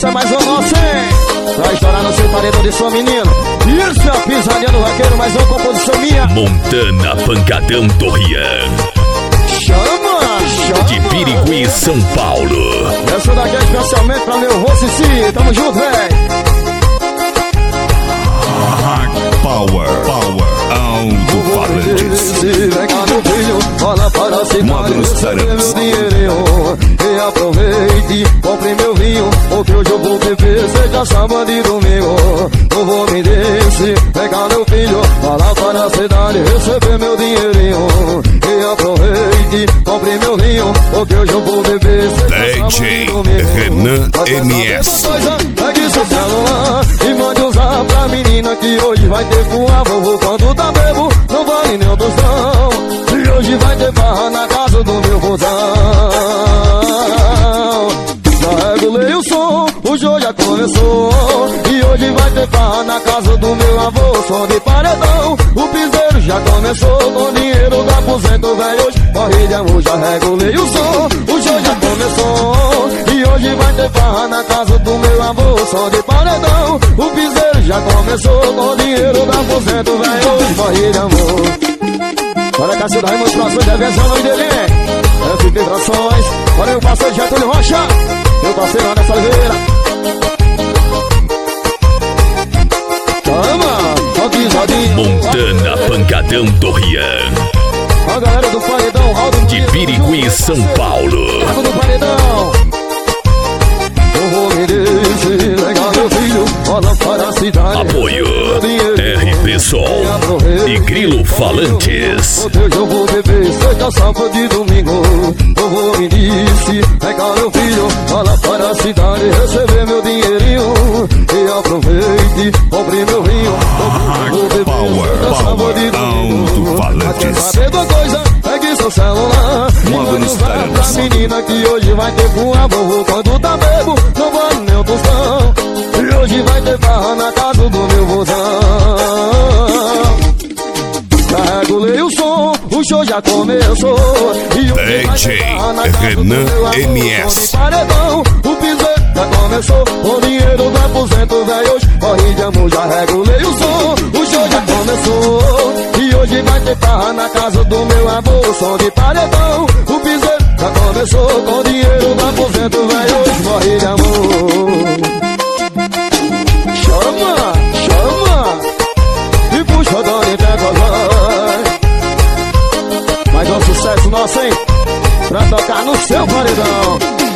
essa é mais uma nossa, hein? Vai estourar no seu paredão de sua menina. Isso é a pisadinha do vaqueiro, mais uma composição minha. Montana Pancadão do Rian. Chama. De Pirigui, São Paulo. Essa daqui é especialmente pra meu Rossi. Tamo junto, véi. Power, alto-falantes. Módulos Startups. E aproveite, compre meu vinho, porque hoje eu vou beber, seja sábado e domingo. Não vou me descer, pegar meu filho, falar para a cidade, receber meu dinheirinho. E aproveite, compre meu vinho, porque hoje eu vou beber, seja sábado e domingo. Renan MS. Pegue seu celular e mande usar pra menina que hoje vai ter com a vovô. Quando tá bebo, não vale nem o tostão. E hoje vai ter barra na casa do meu vozão. Já regulei o som, o show já começou. E hoje vai ter barra na casa do meu avô. Som de paredão, o piseiro já começou. Com dinheiro da aposento, velho, hoje morre de amor. Já regulei o som, o show já começou. E hoje vai ter barra na casa do meu avô. Som de paredão, o piseiro já começou. Com dinheiro da aposento, velho, hoje morre de amor. Olha cá, Cida Raimundo, trações, revenção, nome dele é FP Trações. Olha meu parceiro Getúlio Rocha, meu parceiro Anderson Oliveira. Toma, ó pisadinho. Montana Pancadão do Rian. A galera do paredão, Aldo De Pirigui, São Paulo. Aldo do paredão. Eu vou me descer, legal meu filho, olha para a cidade. Apoio RP Sol e Grilo Falantes. Hoje eu vou beber, seja sábado de domingo. Eu vou me descer, legal meu filho, olha para a cidade, receber meu dinheirinho. E aproveite, compre meu vinho. Eu vou beber, seja sábado de domingo. Quer saber de uma coisa? Pegue seu celular e manda usar pra menina que hoje vai ter com a vovô. Quando tá bebo, não vale nem o tostão. E hoje vai ter barra na casa do meu vozão. Já regulei o som, o show já começou. E hoje vai ter barra na casa do meu avô. MS. Som de paredão, o piseiro já começou. Com dinheiro do aposento, velho, hoje morre de amor. Já regulei o som, o show já começou. E hoje vai ter barra na casa do meu avô. Som de paredão, o piseiro já começou. Com dinheiro do aposento, velho, hoje morre de amor. Chama, chama e puxa a dona e pega vai. Mais um sucesso nosso, hein? Pra tocar no seu paredão.